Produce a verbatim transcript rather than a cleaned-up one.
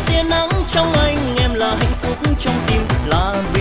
tia nắng trong anh, em là hạnh phúc trong tim, là